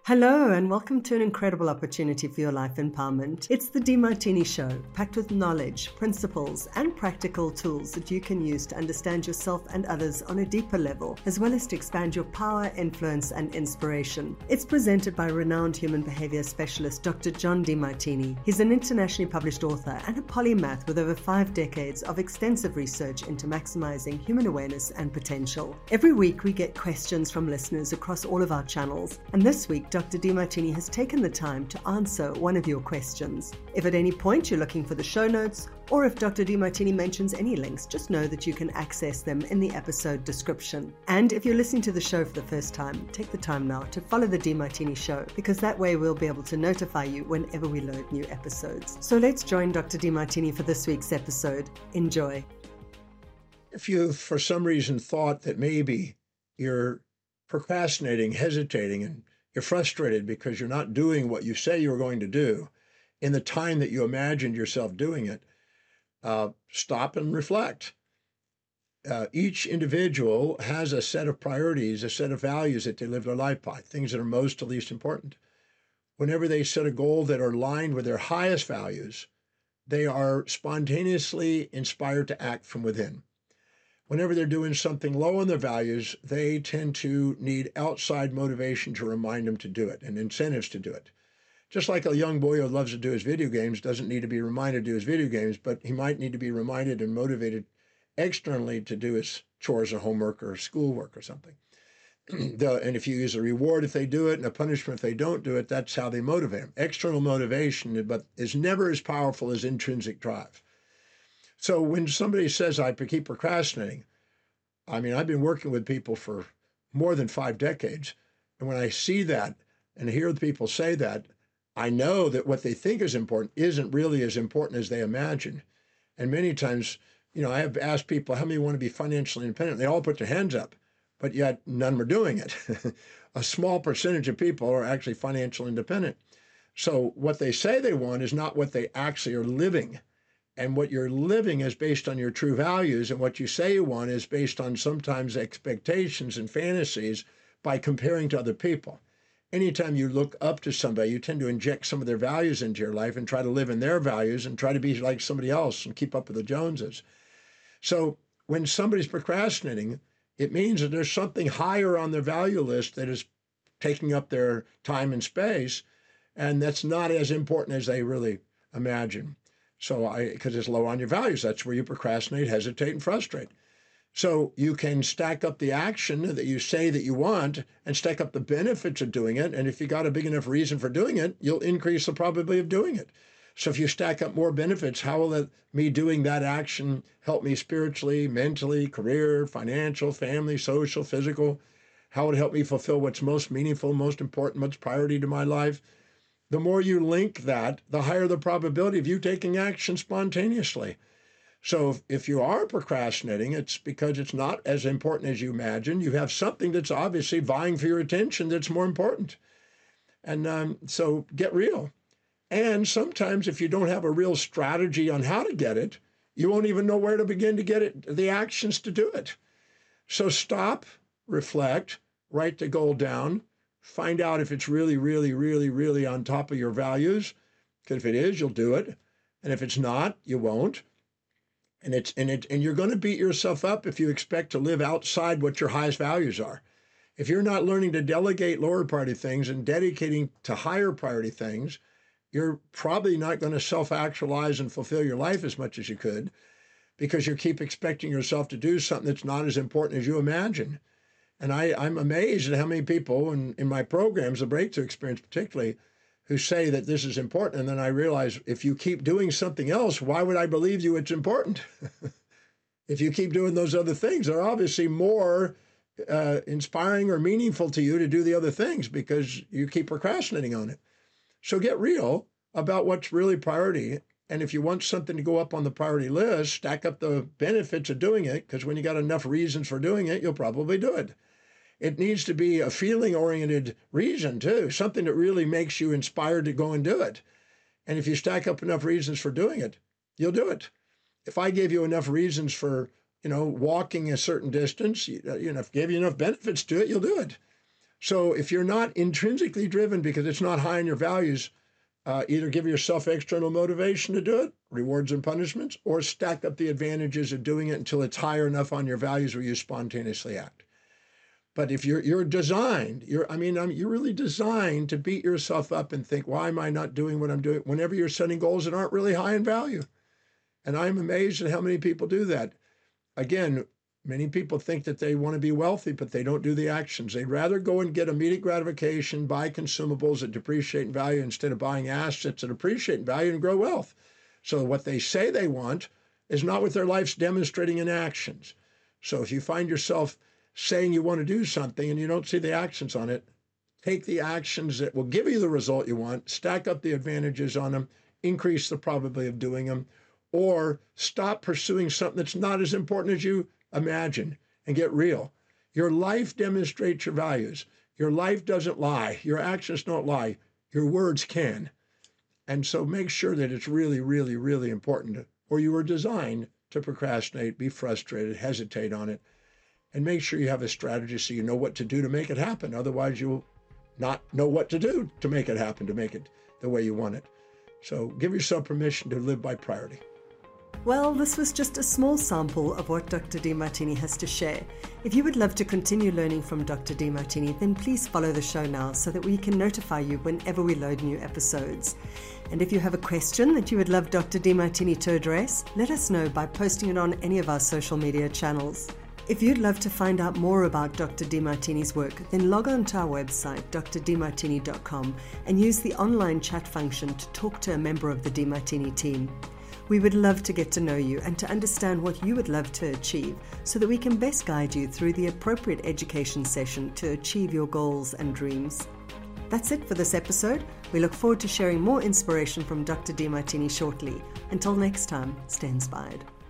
Hello, and welcome to an incredible opportunity for your life empowerment. It's the Demartini Show, packed with knowledge, principles, and practical tools that you can use to understand yourself and others on a deeper level, as well as to expand your power, influence, and inspiration. It's presented by renowned human behavior specialist Dr. John Demartini. He's an internationally published author and a polymath with over 5 decades of extensive research into maximizing human awareness and potential. Every week, we get questions from listeners across all of our channels, and this week, Dr. Demartini has taken the time to answer one of your questions. If at any point you're looking for the show notes, or if Dr. Demartini mentions any links, just know that you can access them in the episode description. And if you're listening to the show for the first time, take the time now to follow the Demartini Show, because that way we'll be able to notify you whenever we load new episodes. So let's join Dr. Demartini for this week's episode. Enjoy. If you, for some reason, thought that maybe you're procrastinating, hesitating, and you're frustrated because you're not doing what you say you're going to do in the time that you imagined yourself doing it, stop and reflect. Each individual has a set of priorities, a set of values that they live their life by, things that are most to least important. Whenever they set a goal that are aligned with their highest values, they are spontaneously inspired to act from within. Whenever they're doing something low on their values, they tend to need outside motivation to remind them to do it and incentives to do it. Just like a young boy who loves to do his video games doesn't need to be reminded to do his video games, but he might need to be reminded and motivated externally to do his chores or homework or schoolwork or something. And if you use a reward if they do it and a punishment if they don't do it, that's how they motivate them. External motivation, but is never as powerful as intrinsic drive. So when somebody says, I keep procrastinating, I've been working with people for more than 5 decades. And when I see that and hear people say that, I know that what they think is important isn't really as important as they imagine. And many times, I have asked people, how many want to be financially independent? They all put their hands up, but yet none were doing it. A small percentage of people are actually financially independent. So what they say they want is not what they actually are living. And what you're living is based on your true values, and what you say you want is based on sometimes expectations and fantasies by comparing to other people. Anytime you look up to somebody, you tend to inject some of their values into your life and try to live in their values and try to be like somebody else and keep up with the Joneses. So when somebody's procrastinating, it means that there's something higher on their value list that is taking up their time and space, and that's not as important as they really imagine. Because it's low on your values, that's where you procrastinate, hesitate, and frustrate. So you can stack up the action that you say that you want and stack up the benefits of doing it. And if you got a big enough reason for doing it, you'll increase the probability of doing it. So if you stack up more benefits, how will me doing that action help me spiritually, mentally, career, financial, family, social, physical? How would it help me fulfill what's most meaningful, most important, most priority to my life? The more you link that, the higher the probability of you taking action spontaneously. So if you are procrastinating, it's because it's not as important as you imagine. You have something that's obviously vying for your attention that's more important. And so get real. And sometimes if you don't have a real strategy on how to get it, you won't even know where to begin to get it, the actions to do it. So stop, reflect, write the goal down, find out if it's really, really, really, really on top of your values, because if it is, you'll do it. And if it's not, you won't. And you're going to beat yourself up if you expect to live outside what your highest values are. If you're not learning to delegate lower priority things and dedicating to higher priority things, you're probably not going to self-actualize and fulfill your life as much as you could, because you keep expecting yourself to do something that's not as important as you imagine. And I'm amazed at how many people in my programs, the Breakthrough Experience particularly, who say that this is important. And then I realize, if you keep doing something else, why would I believe you it's important? If you keep doing those other things, they're obviously more inspiring or meaningful to you to do the other things, because you keep procrastinating on it. So get real about what's really priority. And if you want something to go up on the priority list, stack up the benefits of doing it, because when you got enough reasons for doing it, you'll probably do it. It needs to be a feeling-oriented reason, too, something that really makes you inspired to go and do it. And if you stack up enough reasons for doing it, you'll do it. If I gave you enough reasons for, walking a certain distance, if I gave you enough benefits to it, you'll do it. So if you're not intrinsically driven because it's not high in your values, either give yourself external motivation to do it, rewards and punishments, or stack up the advantages of doing it until it's higher enough on your values where you spontaneously act. But if you're designed, you're really designed to beat yourself up and think, why am I not doing what I'm doing? Whenever you're setting goals that aren't really high in value. And I'm amazed at how many people do that. Again, many people think that they want to be wealthy, but they don't do the actions. They'd rather go and get immediate gratification, buy consumables that depreciate in value instead of buying assets that appreciate in value and grow wealth. So what they say they want is not what their life's demonstrating in actions. So if you find yourself saying you want to do something and you don't see the actions on it, take the actions that will give you the result you want, stack up the advantages on them, increase the probability of doing them, or stop pursuing something that's not as important as you imagine and get real. Your life demonstrates your values. Your life doesn't lie. Your actions don't lie. Your words can. And so make sure that it's really, really, really important, or you were designed to procrastinate, be frustrated, hesitate on it, and make sure you have a strategy so you know what to do to make it happen. Otherwise, you'll not know what to do to make it happen, to make it the way you want it. So give yourself permission to live by priority. Well, this was just a small sample of what Dr. Demartini has to share. If you would love to continue learning from Dr. Demartini, then please follow the show now so that we can notify you whenever we load new episodes. And if you have a question that you would love Dr. Demartini to address, let us know by posting it on any of our social media channels. If you'd love to find out more about Dr. Demartini's work, then log on to our website, drdemartini.com, and use the online chat function to talk to a member of the Demartini team. We would love to get to know you and to understand what you would love to achieve so that we can best guide you through the appropriate education session to achieve your goals and dreams. That's it for this episode. We look forward to sharing more inspiration from Dr. Demartini shortly. Until next time, stay inspired.